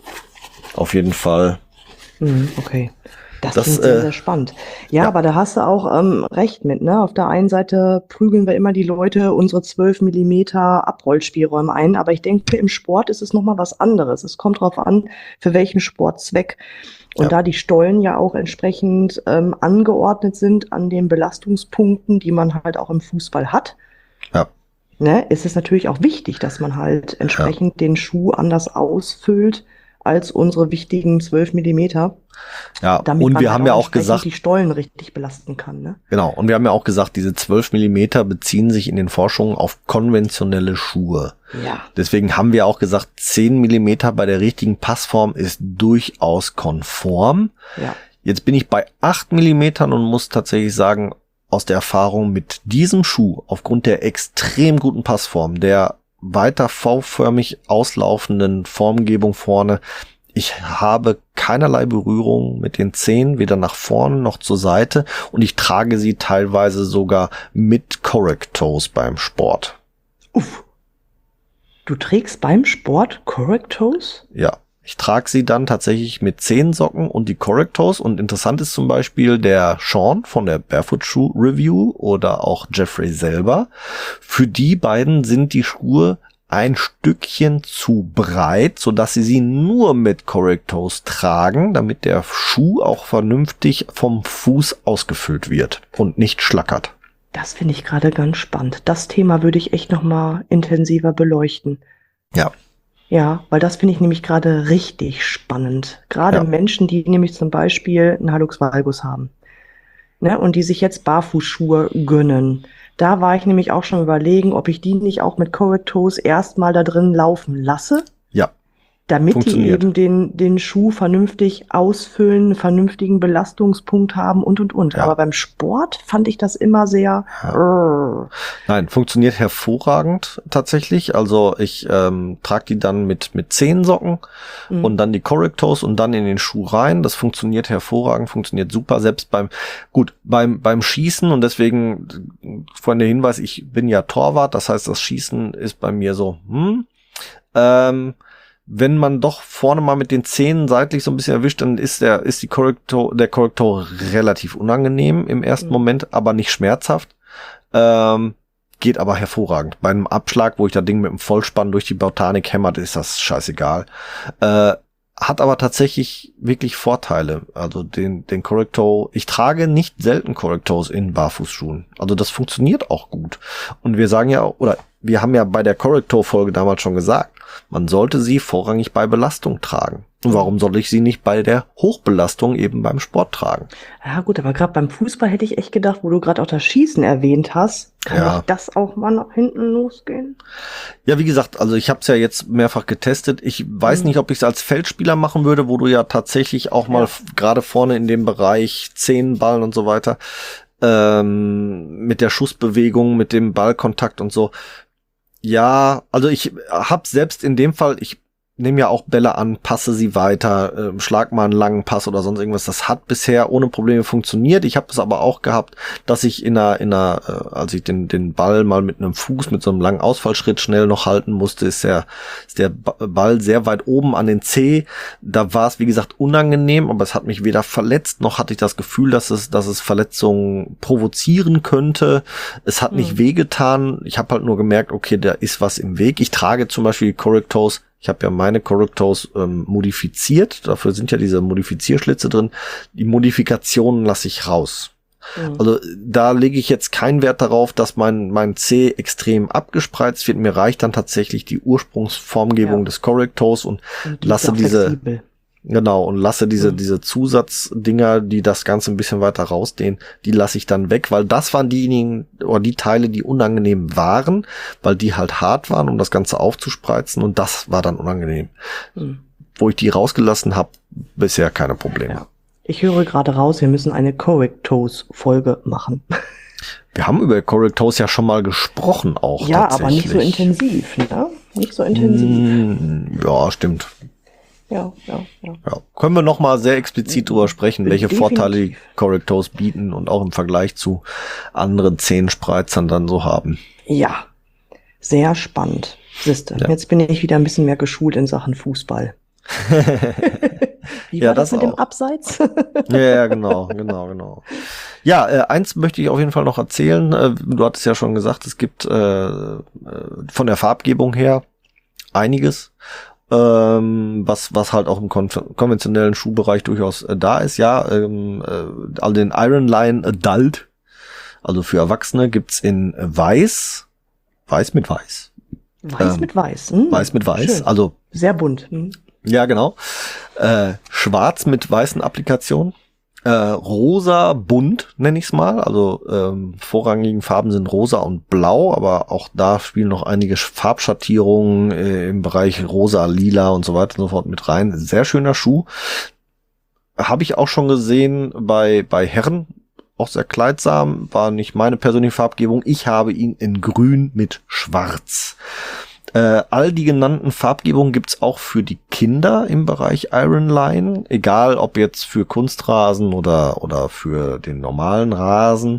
Auf jeden Fall. Mhm, okay. Das, das klingt sehr, äh, sehr spannend. Ja, ja, aber da hast du auch ähm, recht mit, ne? Auf der einen Seite prügeln wir immer die Leute unsere zwölf Millimeter Abrollspielräume ein, aber ich denke, im Sport ist es nochmal was anderes. Es kommt drauf an, für welchen Sportzweck. Und ja. da die Stollen ja auch entsprechend ähm, angeordnet sind an den Belastungspunkten, die man halt auch im Fußball hat, ja. ne, ist es natürlich auch wichtig, dass man halt entsprechend ja. den Schuh anders ausfüllt als unsere wichtigen zwölf Millimeter. Ja, damit und man wir halt haben ja auch entsprechend gesagt, die Stollen richtig belasten kann, ne? Genau, und wir haben ja auch gesagt, diese zwölf Millimeter beziehen sich in den Forschungen auf konventionelle Schuhe. Ja. Deswegen haben wir auch gesagt, zehn Millimeter bei der richtigen Passform ist durchaus konform. Ja. Jetzt bin ich bei acht Millimetern und muss tatsächlich sagen, aus der Erfahrung mit diesem Schuh, aufgrund der extrem guten Passform, der weiter V-förmig auslaufenden Formgebung vorne, ich habe keinerlei Berührung mit den Zehen, weder nach vorne noch zur Seite, und ich trage sie teilweise sogar mit Correct Toes beim Sport. Uff. Du trägst beim Sport Correct Toes? Ja, ich trage sie dann tatsächlich mit Zehensocken und die Correct Toes, und interessant ist zum Beispiel der Sean von der Barefoot Shoe Review oder auch Jeffrey selber. Für die beiden sind die Schuhe ein Stückchen zu breit, so dass sie sie nur mit Correct Toes tragen, damit der Schuh auch vernünftig vom Fuß ausgefüllt wird und nicht schlackert. Das finde ich gerade ganz spannend. Das Thema würde ich echt noch mal intensiver beleuchten. Ja. Ja, weil das finde ich nämlich gerade richtig spannend. Gerade Ja. Menschen, die nämlich zum Beispiel einen Hallux valgus haben, ne, und die sich jetzt Barfußschuhe gönnen. Da war ich nämlich auch schon überlegen, ob ich die nicht auch mit Correct Toes erstmal da drin laufen lasse. Ja. Damit die Funktioniert. eben den, den Schuh vernünftig ausfüllen, einen vernünftigen Belastungspunkt haben und, und, und. Ja. Aber beim Sport fand ich das immer sehr... Ja. Nein, funktioniert hervorragend tatsächlich. Also ich ähm, trage die dann mit mit Zehensocken Mhm. und dann die Correct Toes und dann in den Schuh rein. Das funktioniert hervorragend, funktioniert super. Selbst beim gut beim beim Schießen, und deswegen vorhin der Hinweis, ich bin ja Torwart, das heißt, das Schießen ist bei mir so, hm, ähm, wenn man doch vorne mal mit den Zähnen seitlich so ein bisschen erwischt, dann ist der ist die Korrektor, der Korrektor relativ unangenehm im ersten Mhm. Moment, aber nicht schmerzhaft. Ähm, geht aber hervorragend. Bei einem Abschlag, wo ich das Ding mit dem Vollspann durch die Botanik hämmert, ist das scheißegal. Äh, hat aber tatsächlich wirklich Vorteile. Also den den Correcto, ich trage nicht selten Correctos in Barfußschuhen. Also das funktioniert auch gut. Und wir sagen ja, oder wir haben ja bei der Correcto-Folge damals schon gesagt, man sollte sie vorrangig bei Belastung tragen. Und warum soll ich sie nicht bei der Hochbelastung eben beim Sport tragen? Ja gut, aber gerade beim Fußball hätte ich echt gedacht, wo du gerade auch das Schießen erwähnt hast, kann Ja. doch das auch mal nach hinten losgehen? Ja, wie gesagt, also ich habe es ja jetzt mehrfach getestet. Ich weiß Mhm. nicht, ob ich es als Feldspieler machen würde, wo du ja tatsächlich auch mal Ja. f- gerade vorne in dem Bereich Zehenballen und so weiter ähm, mit der Schussbewegung, mit dem Ballkontakt und so. Ja, also ich habe selbst in dem Fall, ich nehme ja auch Bälle an, passe sie weiter, äh, schlag mal einen langen Pass oder sonst irgendwas. Das hat bisher ohne Probleme funktioniert. Ich habe es aber auch gehabt, dass ich in einer, in einer, äh, als ich den den Ball mal mit einem Fuß, mit so einem langen Ausfallschritt schnell noch halten musste, ist der, ist der Ball sehr weit oben an den Zeh. Da war es, wie gesagt, unangenehm, aber es hat mich weder verletzt, noch hatte ich das Gefühl, dass es, dass es Verletzungen provozieren könnte. Es hat nicht Mhm. wehgetan. Ich habe halt nur gemerkt, okay, da ist was im Weg. Ich trage zum Beispiel Correct Toes. Ich habe ja meine Correct Toes ähm, modifiziert. Dafür sind ja diese Modifizierschlitze drin. Die Modifikationen lasse ich raus. Mhm. Also da lege ich jetzt keinen Wert darauf, dass mein mein Zeh extrem abgespreizt wird. Mir reicht dann tatsächlich die Ursprungsformgebung Ja. des Correct Toes und Und die ist lasse auch diese flexibel. genau und lasse diese Mhm. diese Zusatzdinger, die das Ganze ein bisschen weiter rausdehnen, die lasse ich dann weg, weil das waren diejenigen oder die Teile, die unangenehm waren, weil die halt hart waren, um das Ganze aufzuspreizen, und das war dann unangenehm. Mhm. Wo ich die rausgelassen habe, bisher keine Probleme. Ja. Ich höre gerade raus, wir müssen eine Correct Toes Folge machen. Wir haben über Correct Toes ja schon mal gesprochen auch Ja, tatsächlich. aber nicht so intensiv, ne? Nicht so intensiv. Mm, ja, stimmt. Ja, ja, ja. Ja. Können wir noch mal sehr explizit drüber sprechen, welche Definitiv. Vorteile die Correct Toes bieten und auch im Vergleich zu anderen Zehenspreizern dann so haben. Ja, sehr spannend. Siehste, Ja. jetzt bin ich wieder ein bisschen mehr geschult in Sachen Fußball. Wie Ja, war das, das mit dem auch. Abseits? Ja, ja, genau, genau, genau. Ja, äh, eins möchte ich auf jeden Fall noch erzählen. Äh, du hattest ja schon gesagt, es gibt äh, äh, von der Farbgebung her einiges, ähm, was was halt auch im kon konventionellen Schuhbereich durchaus äh, da ist. Ja, ähm, äh, also den Iron Line Adult, also für Erwachsene, gibt's in Weiß, Weiß mit Weiß, Weiß Ähm, mit Weiß. Hm, Weiß mit Weiß, schön. also Sehr bunt. Hm. ja, genau. Äh, schwarz mit weißen Applikationen. Äh, rosa bunt, nenne ich es mal. Also ähm, vorrangigen Farben sind rosa und blau, aber auch da spielen noch einige Farbschattierungen äh, im Bereich rosa, lila und so weiter und so fort mit rein. Sehr schöner Schuh. Habe ich auch schon gesehen bei, bei Herren. Auch sehr kleidsam. War nicht meine persönliche Farbgebung. Ich habe ihn in grün mit schwarz. Äh, all die genannten Farbgebungen gibt's auch für die Kinder im Bereich Iron Line, egal ob jetzt für Kunstrasen oder oder für den normalen Rasen.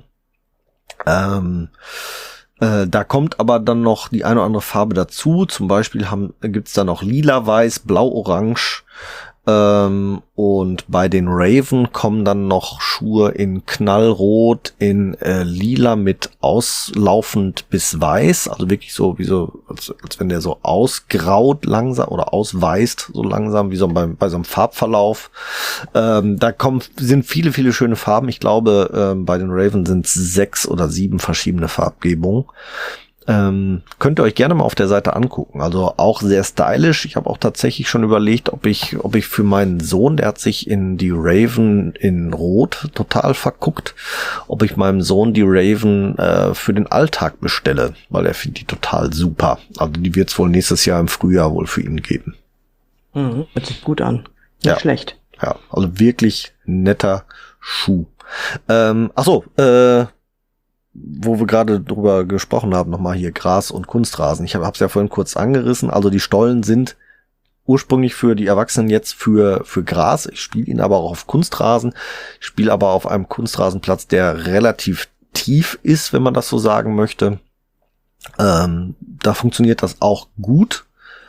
Ähm, äh, da kommt aber dann noch die eine oder andere Farbe dazu. Zum Beispiel haben, gibt's da noch lila-weiß, blau-orange. Ähm, und bei den Raven kommen dann noch Schuhe in knallrot, in äh, lila mit auslaufend bis weiß, also wirklich so wie so, als, als wenn der so ausgraut langsam oder ausweißt so langsam, wie so beim, bei so einem Farbverlauf. Ähm, da kommen, sind viele, viele schöne Farben. Ich glaube, ähm, bei den Raven sind es sechs oder sieben verschiedene Farbgebungen. Ähm, könnt ihr euch gerne mal auf der Seite angucken. Also auch sehr stylisch. Ich habe auch tatsächlich schon überlegt, ob ich, ob ich für meinen Sohn, der hat sich in die Raven in Rot total verguckt, ob ich meinem Sohn die Raven äh, für den Alltag bestelle, weil er findet die total super. Also die wird es wohl nächstes Jahr im Frühjahr wohl für ihn geben. Mhm. Hört sich gut an. Nicht Ja. schlecht. Ja, also wirklich netter Schuh. Ähm, ach so, äh, wo wir gerade drüber gesprochen haben, nochmal hier Gras und Kunstrasen. Ich habe es ja vorhin kurz angerissen. Also die Stollen sind ursprünglich für die Erwachsenen jetzt für für Gras. Ich spiele ihn aber auch auf Kunstrasen. Ich spiele aber auf einem Kunstrasenplatz, der relativ tief ist, wenn man das so sagen möchte. Ähm, da funktioniert das auch gut.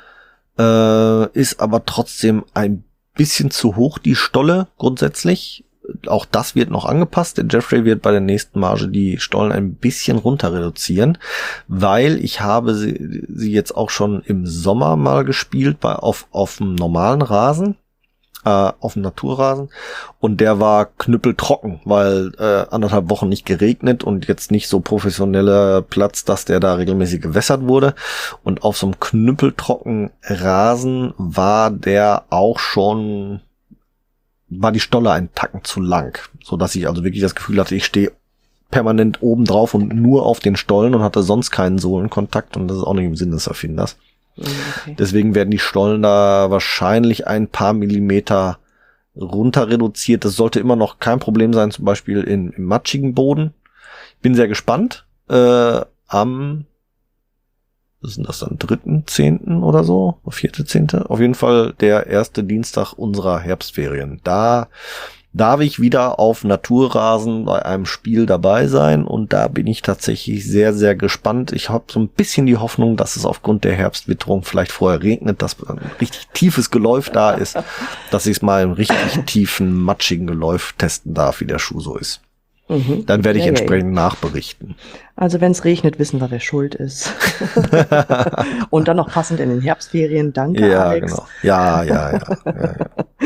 Äh, ist aber trotzdem ein bisschen zu hoch, die Stolle grundsätzlich. Auch das wird noch angepasst. Der Jeffrey wird bei der nächsten Marge die Stollen ein bisschen runter reduzieren, weil ich habe sie, sie jetzt auch schon im Sommer mal gespielt bei auf auf dem normalen Rasen, äh, auf dem Naturrasen, und der war knüppeltrocken, weil äh, anderthalb Wochen nicht geregnet und jetzt nicht so professioneller Platz, dass der da regelmäßig gewässert wurde. Und auf so einem knüppeltrocken Rasen war der auch schon war die Stolle ein Tacken zu lang, so dass ich also wirklich das Gefühl hatte, ich stehe permanent oben drauf und nur auf den Stollen und hatte sonst keinen Sohlenkontakt, und das ist auch nicht im Sinn des Erfinders. Okay. Deswegen werden die Stollen da wahrscheinlich ein paar Millimeter runter reduziert. Das sollte immer noch kein Problem sein, zum Beispiel in, im matschigen Boden. Bin sehr gespannt. Äh, am was ist denn das dann, dritten, zehnten oder so, vierte, zehnte? Auf jeden Fall der erste Dienstag unserer Herbstferien. Da darf ich wieder auf Naturrasen bei einem Spiel dabei sein und da bin ich tatsächlich sehr, sehr gespannt. Ich habe so ein bisschen die Hoffnung, dass es aufgrund der Herbstwitterung vielleicht vorher regnet, dass ein richtig tiefes Geläuf da ist, dass ich es mal im richtig tiefen, matschigen Geläuf testen darf, wie der Schuh so ist. Mhm. Dann werde ich Ja, ja, entsprechend nachberichten. Also wenn es regnet, wissen wir, wer schuld ist. Und dann noch passend in den Herbstferien. Danke, Ja, Alex. genau. Ja, ja, ja, ja, ja.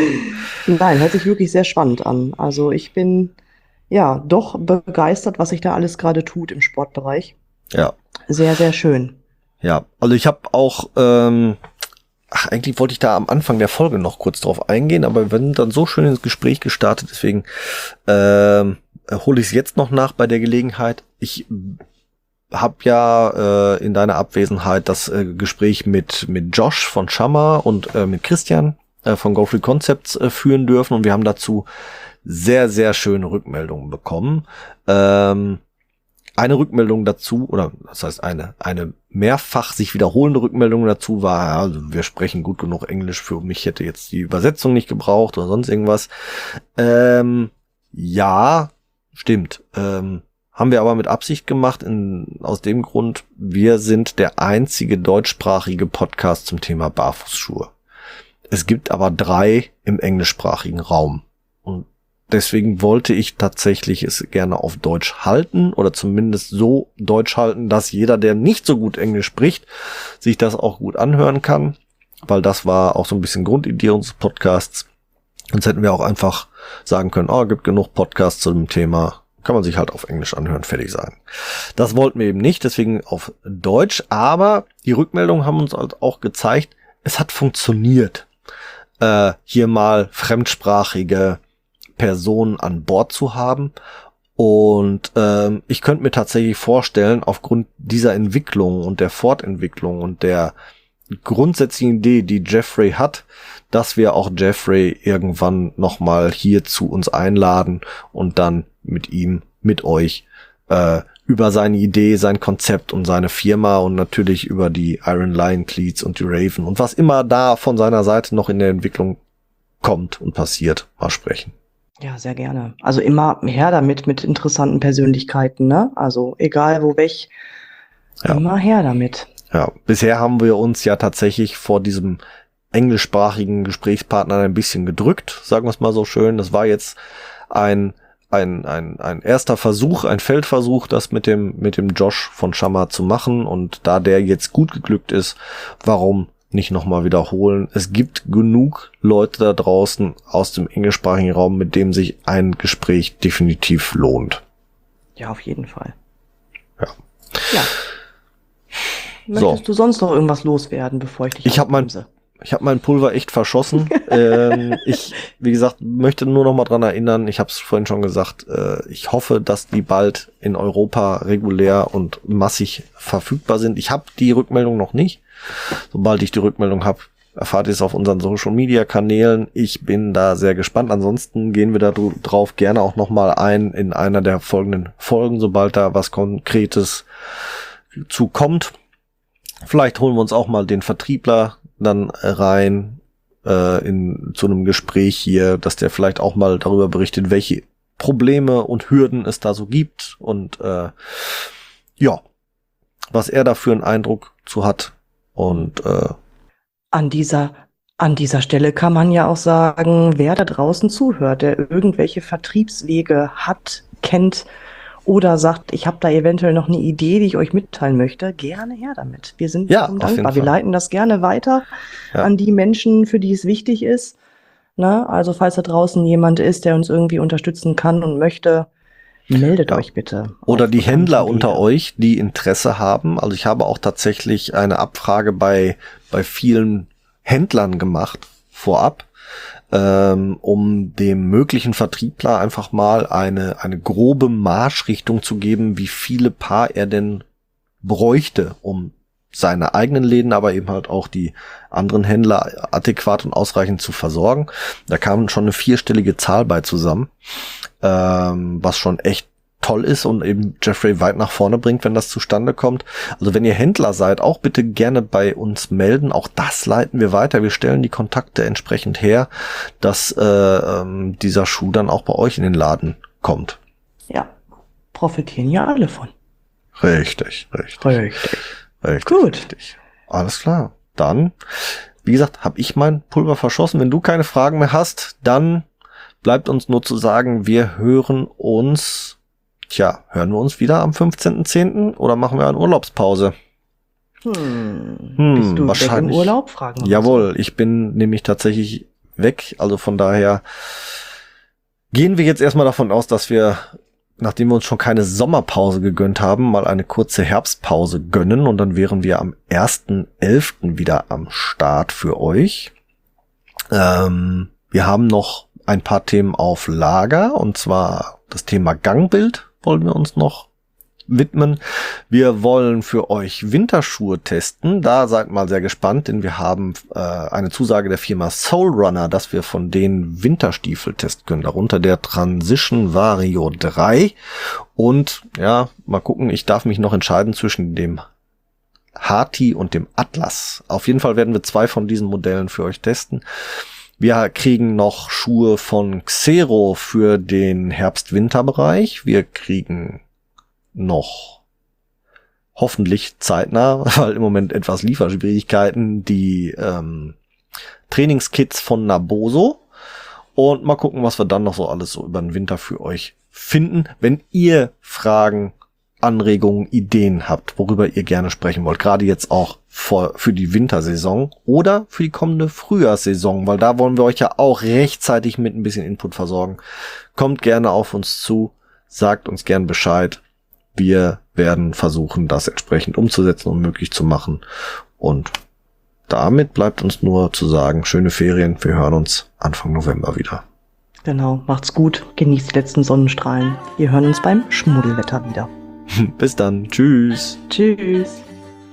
Nein, hört sich wirklich sehr spannend an. Also ich bin ja doch begeistert, was sich da alles gerade tut im Sportbereich. Ja. Sehr, sehr schön. Ja, also ich habe auch, ähm, ach, eigentlich wollte ich da am Anfang der Folge noch kurz drauf eingehen, aber wir sind dann so schön ins Gespräch gestartet, deswegen ähm, hole ich es jetzt noch nach bei der Gelegenheit. Ich habe ja äh, in deiner Abwesenheit das äh, Gespräch mit mit Josh von Shammer und äh, mit Christian äh, von Go Free Concepts äh, führen dürfen und wir haben dazu sehr, sehr schöne Rückmeldungen bekommen. Ähm, eine Rückmeldung dazu, oder das heißt eine eine mehrfach sich wiederholende Rückmeldung dazu war, ja, also wir sprechen gut genug Englisch, für mich hätte jetzt die Übersetzung nicht gebraucht oder sonst irgendwas. Ähm, ja, stimmt. Ähm, haben wir aber mit Absicht gemacht, in, aus dem Grund, wir sind der einzige deutschsprachige Podcast zum Thema Barfußschuhe. Es gibt aber drei im englischsprachigen Raum. Und deswegen wollte ich tatsächlich es gerne auf Deutsch halten oder zumindest so Deutsch halten, dass jeder, der nicht so gut Englisch spricht, sich das auch gut anhören kann, weil das war auch so ein bisschen Grundidee unseres Podcasts. Sonst hätten wir auch einfach sagen können, oh, gibt genug Podcasts zu dem Thema, kann man sich halt auf Englisch anhören, fertig sein. Das wollten wir eben nicht, deswegen auf Deutsch, aber die Rückmeldungen haben uns halt auch gezeigt, es hat funktioniert, äh, hier mal fremdsprachige Personen an Bord zu haben. Und ähm, ich könnte mir tatsächlich vorstellen, aufgrund dieser Entwicklung und der Fortentwicklung und der grundsätzlichen Idee, die Jeffrey hat, dass wir auch Jeffrey irgendwann nochmal hier zu uns einladen und dann mit ihm, mit euch äh, über seine Idee, sein Konzept und seine Firma und natürlich über die Iron Lion Cleats und die Raven und was immer da von seiner Seite noch in der Entwicklung kommt und passiert, mal sprechen. Ja, sehr gerne. Also immer her damit mit interessanten Persönlichkeiten, ne? Also egal wo weg, Ja. immer her damit. Ja, bisher haben wir uns ja tatsächlich vor diesem englischsprachigen Gesprächspartner ein bisschen gedrückt, sagen wir es mal so schön. Das war jetzt ein ein ein ein erster Versuch, ein Feldversuch, das mit dem mit dem Josh von Shammer zu machen. Und da der jetzt gut geglückt ist, warum nicht nochmal wiederholen? Es gibt genug Leute da draußen aus dem englischsprachigen Raum, mit dem sich ein Gespräch definitiv lohnt. Ja, auf jeden Fall. Ja. Ja. Möchtest So. du sonst noch irgendwas loswerden, bevor ich dich Ich hab mein- abbremse? Ich habe mein Pulver echt verschossen. ähm, ich, wie gesagt, möchte nur noch mal dran erinnern, ich habe es vorhin schon gesagt, äh, ich hoffe, dass die bald in Europa regulär und massig verfügbar sind. Ich habe die Rückmeldung noch nicht. Sobald ich die Rückmeldung habe, erfahrt ihr es auf unseren Social-Media-Kanälen. Ich bin da sehr gespannt. Ansonsten gehen wir da drauf gerne auch noch mal ein in einer der folgenden Folgen, sobald da was Konkretes zu kommt. Vielleicht holen wir uns auch mal den Vertriebler dann rein äh, in zu einem Gespräch hier, dass der vielleicht auch mal darüber berichtet, welche Probleme und Hürden es da so gibt und äh, ja, was er da für einen Eindruck zu hat. Und äh, An dieser, an dieser Stelle kann man ja auch sagen, wer da draußen zuhört, der irgendwelche Vertriebswege hat, kennt oder sagt, ich habe da eventuell noch eine Idee, die ich euch mitteilen möchte, gerne her damit. Wir sind Ja, darum auf jeden dankbar. Wir Fall. leiten das gerne weiter Ja. an die Menschen, für die es wichtig ist. Na, also falls da draußen jemand ist, der uns irgendwie unterstützen kann und möchte, meldet Ja. euch bitte. Oder auf die Händler bekannten unter Wege. euch, die Interesse haben. Also ich habe auch tatsächlich eine Abfrage bei bei vielen Händlern gemacht vorab, ähm, um dem möglichen Vertriebler einfach mal eine eine grobe Marschrichtung zu geben, wie viele Paar er denn bräuchte, um seine eigenen Läden, aber eben halt auch die anderen Händler adäquat und ausreichend zu versorgen. Da kam schon eine vierstellige Zahl bei zusammen, ähm, was schon echt toll ist und eben Jeffrey weit nach vorne bringt, wenn das zustande kommt. Also wenn ihr Händler seid, auch bitte gerne bei uns melden. Auch das leiten wir weiter. Wir stellen die Kontakte entsprechend her, dass äh, ähm, dieser Schuh dann auch bei euch in den Laden kommt. Ja, profitieren ja alle von. Richtig, richtig. Richtig. Richtig, Gut. richtig. Alles klar. Dann, wie gesagt, habe ich mein Pulver verschossen. Wenn du keine Fragen mehr hast, dann bleibt uns nur zu sagen, wir hören uns, tja, hören wir uns wieder am fünfzehnten zehnten oder machen wir eine Urlaubspause? Hm. Hm, Bist du wahrscheinlich. weg im Urlaub? Fragen wir Jawohl, ich bin nämlich tatsächlich weg. Also von daher gehen wir jetzt erstmal davon aus, dass wir, nachdem wir uns schon keine Sommerpause gegönnt haben, mal eine kurze Herbstpause gönnen und dann wären wir am ersten elften wieder am Start für euch. Ähm, wir haben noch ein paar Themen auf Lager und zwar das Thema Gangbild wollen wir uns noch widmen. Wir wollen für euch Winterschuhe testen. Da seid mal sehr gespannt, denn wir haben äh, eine Zusage der Firma Soul Runner, dass wir von denen Winterstiefel testen können. Darunter der Transition Vario drei. Und ja, mal gucken, ich darf mich noch entscheiden zwischen dem Hati und dem Atlas. Auf jeden Fall werden wir zwei von diesen Modellen für euch testen. Wir kriegen noch Schuhe von Xero für den Herbst-Winter-Bereich. Wir kriegen noch hoffentlich zeitnah, weil im Moment etwas Lieferschwierigkeiten, die ähm, Trainingskits von Naboso. Und mal gucken, was wir dann noch so alles so über den Winter für euch finden. Wenn ihr Fragen, Anregungen, Ideen habt, worüber ihr gerne sprechen wollt, gerade jetzt auch für, für die Wintersaison oder für die kommende Frühjahrssaison, weil da wollen wir euch ja auch rechtzeitig mit ein bisschen Input versorgen. Kommt gerne auf uns zu, sagt uns gern Bescheid. Wir werden versuchen, das entsprechend umzusetzen und möglich zu machen. Und damit bleibt uns nur zu sagen, schöne Ferien. Wir hören uns Anfang November wieder. Genau, macht's gut, genießt die letzten Sonnenstrahlen. Wir hören uns beim Schmuddelwetter wieder. Bis dann. Tschüss. Tschüss.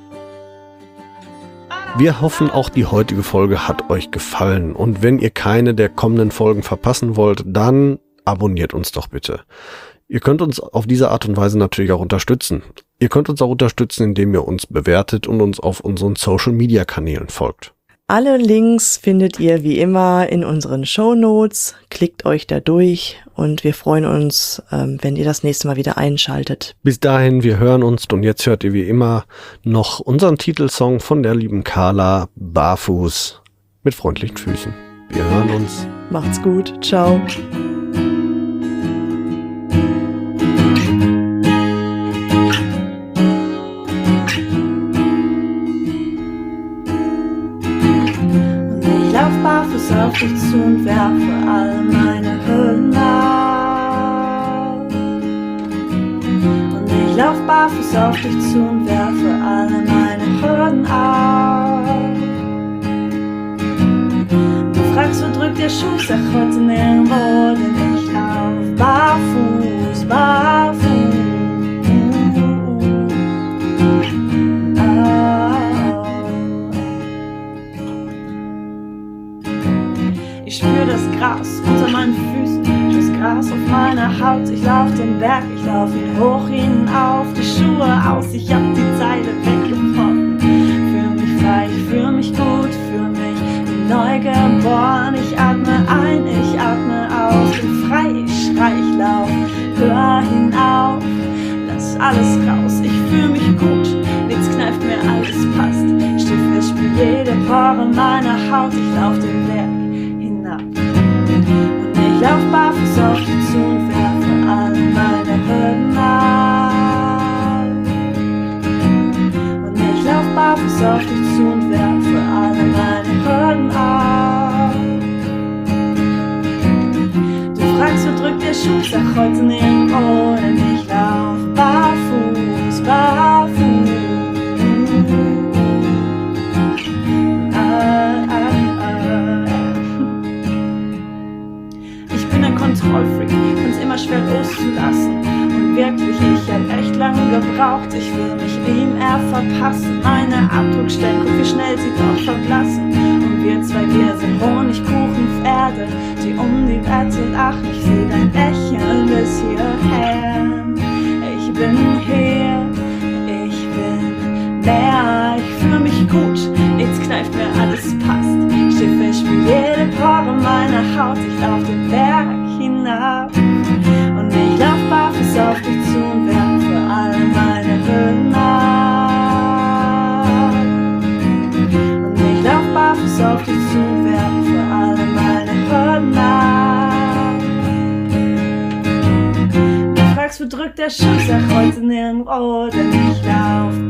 Wir hoffen, auch die heutige Folge hat euch gefallen. Und wenn ihr keine der kommenden Folgen verpassen wollt, dann abonniert uns doch bitte. Ihr könnt uns auf diese Art und Weise natürlich auch unterstützen. Ihr könnt uns auch unterstützen, indem ihr uns bewertet und uns auf unseren Social-Media-Kanälen folgt. Alle Links findet ihr wie immer in unseren Shownotes. Klickt euch da durch und wir freuen uns, ähm, wenn ihr das nächste Mal wieder einschaltet. Bis dahin, wir hören uns und jetzt hört ihr wie immer noch unseren Titelsong von der lieben Carla, Barfuß mit freundlichen Füßen. Wir hören uns. Macht's gut. Ciao. Barfuß auf dich zu und werfe all meine Hürden auf. Und ich lauf barfuß auf dich zu und werfe alle meine Hürden auf. Du fragst, wo drückt der Schuh, sag heute nirgendwo, denn ich lauf barfuß, barfuß. Ich spür das Gras unter meinen Füßen, das Gras auf meiner Haut. Ich lauf den Berg, ich lauf ihn hoch hinauf, die Schuhe aus, ich hab die Zeile weggebrochen. Fühl mich frei, ich fühl mich gut, fühl mich wie neu geboren. Ich atme ein, ich atme aus, bin frei, ich schrei, ich lauf, hör hinauf, lass alles raus. Ich fühl mich gut, nichts kneift mir, alles passt. Steh fest, spür jede Pore meiner Haut, ich lauf den Berg. Und ich lauf barfuß auf dich zu und werfe alle meine Hürden auf. Und ich lauf barfuß auf dich zu und werfe alle meine Hürden auf. Du fragst, wo drückt der Schuh, sag heute nirgendwo, denn ich lauf barfuß, barfuß. Kontrollfreak, find's immer schwer loszulassen. Und wirklich, ich hab echt lange gebraucht. Ich will mich ihm eher verpassen. Meine Abdruckstellen, guck wie schnell sie doch verblassen. Und wir zwei, wir sind Honigkuchenpferde, die um die Wette lachen. Ich seh dein Lächeln bis hierher. bin hier, ich bin mehr, ich fühle mich gut, nichts kneift mir, alles passt. Schiffe spielt jede Pore meiner Haut, ich lauf den Berg hinab und ich lauf barfuß auf dich zu und werf für alle meine Hürden ab. Und ich lauf barfuß auf dich zu und werf für alle meine Hürden ab. Du fragst, wo drückt der Schuh, sag heute nirgendwo, denn ich lauf